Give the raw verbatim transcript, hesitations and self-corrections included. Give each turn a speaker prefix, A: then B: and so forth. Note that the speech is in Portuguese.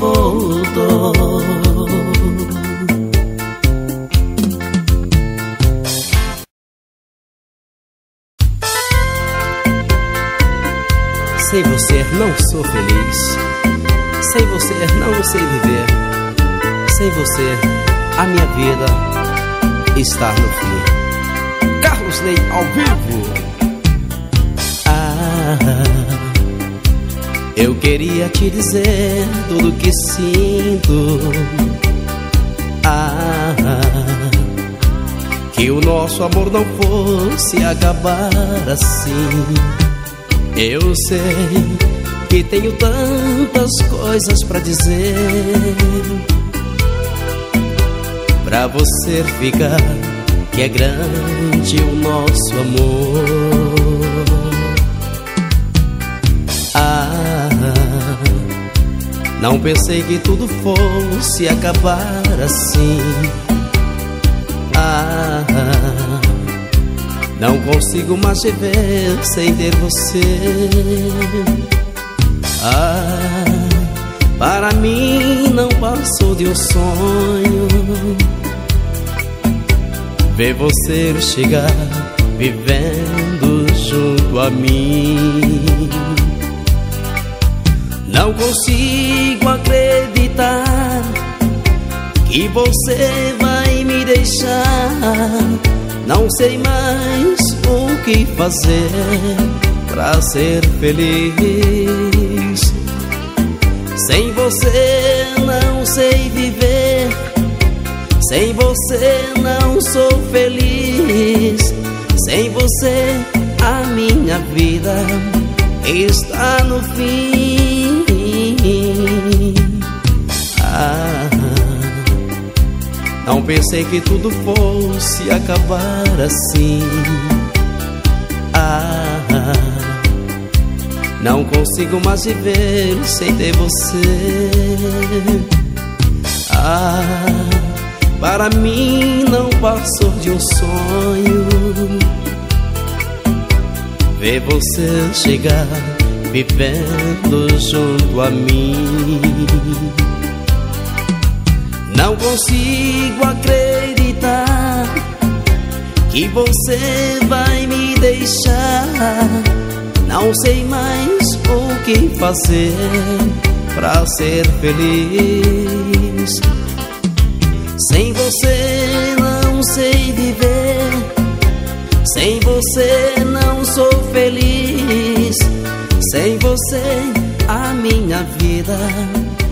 A: voltou. Sem você não sou feliz, sem você não sei viver, sem você a minha vida está no fim. Carlos Ney ao vivo. Ah, eu queria te dizer tudo que sinto. Ah, que o nosso amor não fosse acabar assim. Eu sei que tenho tantas coisas pra dizer, pra você ficar, que é grande o nosso amor. Ah, não pensei que tudo fosse acabar assim. Ah, não consigo mais viver sem ter você. Ah, para mim não passou de um sonho ver você chegar vivendo junto a mim. Não consigo acreditar que você vai me deixar. Não sei mais o que fazer pra ser feliz. Sem você não sei viver, sem você não sou feliz. Sem você a minha vida está no fim. Ah, não pensei que tudo fosse acabar assim. Ah, não consigo mais viver sem ter você. Ah, para mim não passou de um sonho ver você chegar vivendo junto a mim. Não consigo acreditar que você vai me deixar. Não sei mais o que fazer pra ser feliz. Sem você não sei viver, sem você não sou feliz. Sem você a minha vida